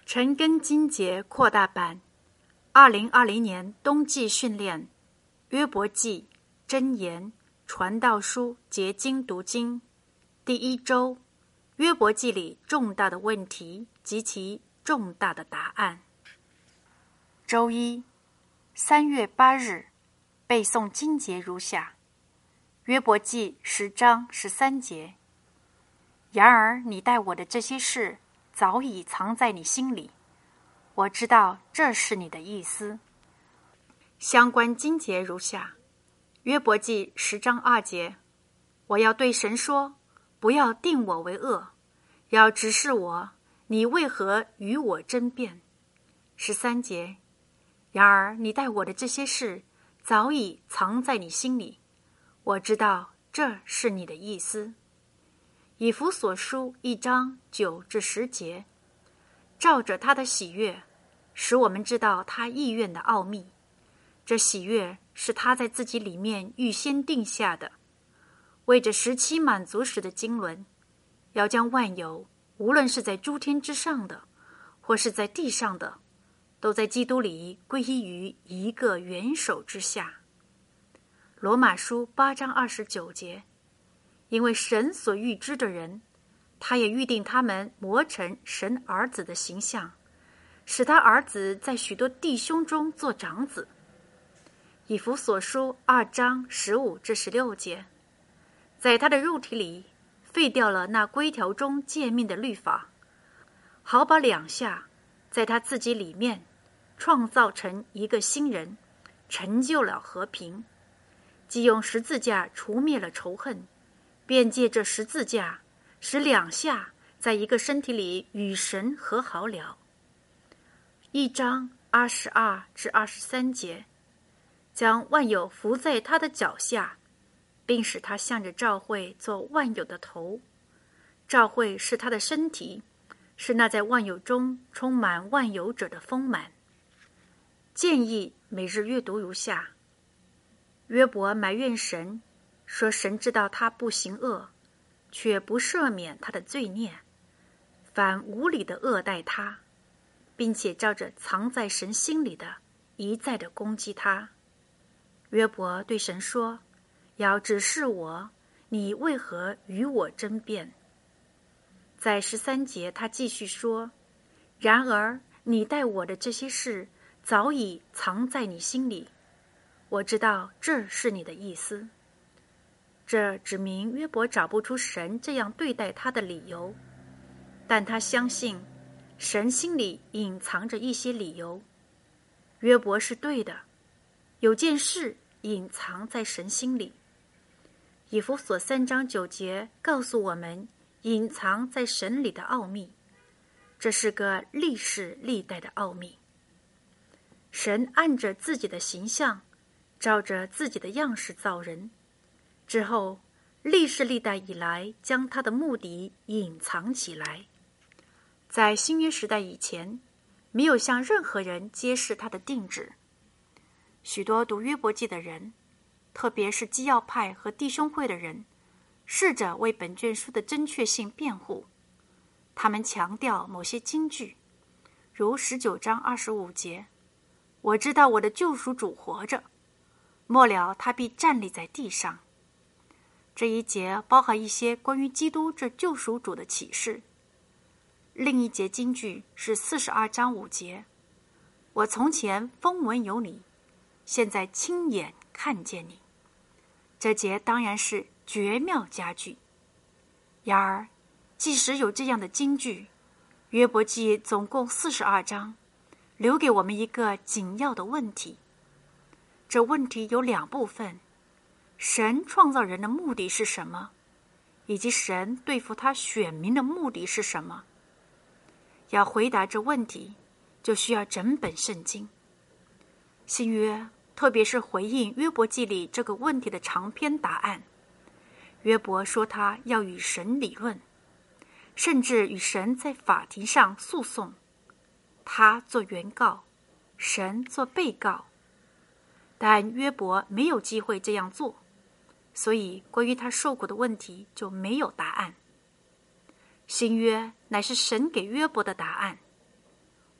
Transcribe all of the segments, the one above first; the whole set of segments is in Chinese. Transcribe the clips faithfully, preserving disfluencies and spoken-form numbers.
陈根金节扩大版，二零二零年冬季训练，约伯记、箴言、传道书结经读经，第一周，约伯记里重大的问题及其重大的答案。周一，三月八日，背诵经节如下：约伯记十章十三节。然而你待我的这些事早已藏在你心里，我知道这是你的意思。相关经节如下：约伯记十章二节，我要对神说，不要定我为恶，要指示我，你为何与我争辩？十三节，然而你待我的这些事早已藏在你心里，我知道这是你的意思。以弗所书一章九至十节，照着他的喜悦，使我们知道他意愿的奥秘。这喜悦是他在自己里面预先定下的，为着时期满足时的经纶，要将万有，无论是在诸天之上的，或是在地上的，都在基督里归依于一个元首之下。罗马书八章二十九节，因为神所预知的人，他也预定他们磨成神儿子的形象，使他儿子在许多弟兄中做长子。以弗所书二章十五至十六节，在他的肉体里废掉了那规条中诫命的律法，好把两下在他自己里面创造成一个新人，成就了和平，既用十字架除灭了仇恨，便借这十字架使两下在一个身体里与神和好了。一章二十二至二十三节，将万有伏在他的脚下，并使他向着教会做万有的头。教会是他的身体，是那在万有中充满万有者的丰满。建议每日阅读如下：约伯埋怨神，说神知道他不行恶，却不赦免他的罪孽，反无理的恶待他，并且照着藏在神心里的一再的攻击他。约伯对神说，要指示我，你为何与我争辩？在十三节他继续说，然而你待我的这些事早已藏在你心里，我知道这是你的意思。这指明约伯找不出神这样对待他的理由，但他相信神心里隐藏着一些理由。约伯是对的，有件事隐藏在神心里。以弗所三章九节告诉我们隐藏在神里的奥秘，这是个历世历代的奥秘。神按着自己的形象，照着自己的样式造人，之后历世历代以来将他的目的隐藏起来。在新约时代以前，没有向任何人揭示他的定旨。许多读约伯记的人，特别是基要派和弟兄会的人，试着为本卷书的正确性辩护。他们强调某些金句，如十九章二十五节，我知道我的救赎主活着，末了他必站立在地上。这一节包含一些关于基督这救赎主的启示。另一节金句是四十二章五节，我从前风闻有你，现在亲眼看见你。这节当然是绝妙佳句。然而即使有这样的金句，约伯记总共四十二章，留给我们一个紧要的问题。这问题有两部分：神创造人的目的是什么，以及神对付他选民的目的是什么。要回答这问题，就需要整本圣经。新约特别是回应约伯记里这个问题的长篇答案。约伯说他要与神理论，甚至与神在法庭上诉讼，他做原告，神做被告。但约伯没有机会这样做，所以关于他受苦的问题就没有答案。新约乃是神给约伯的答案。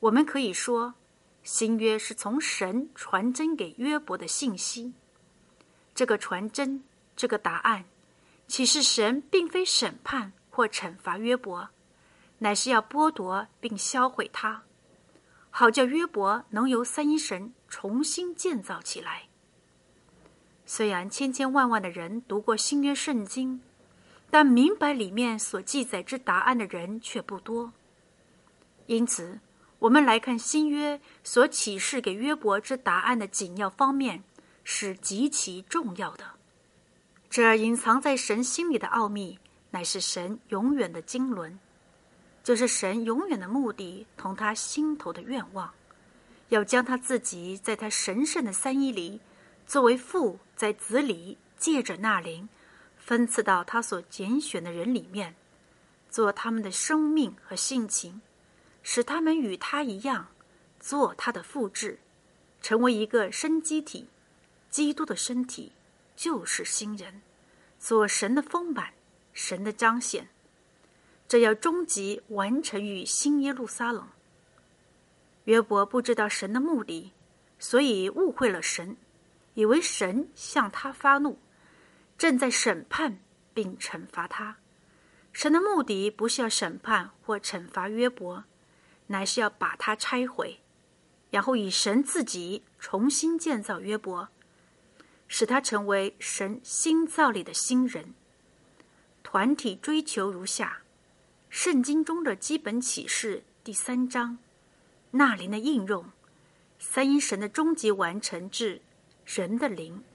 我们可以说，新约是从神传真给约伯的信息。这个传真，这个答案，启示神并非审判或惩罚约伯，乃是要剥夺并销毁他，好叫约伯能由三一神重新建造起来。虽然千千万万的人读过新约圣经，但明白里面所记载之答案的人却不多。因此，我们来看新约所启示给约伯之答案的紧要方面是极其重要的。这隐藏在神心里的奥秘，乃是神永远的经纶，就是神永远的目的同他心头的愿望，要将他自己在他神圣的三一里，作为父在子里借着那灵分赐到他所拣选的人里面，做他们的生命和性情，使他们与他一样，做他的复制，成为一个生机体。基督的身体就是新人，做神的丰满，神的彰显。这要终极完成于新耶路撒冷。约伯不知道神的目的，所以误会了神，以为神向他发怒，正在审判并惩罚他。神的目的不是要审判或惩罚约伯，乃是要把他拆毁，然后以神自己重新建造约伯，使他成为神新造里的新人。团体追求如下：圣经中的基本启示第三章，那灵的应用，三一神的终极完成至人的灵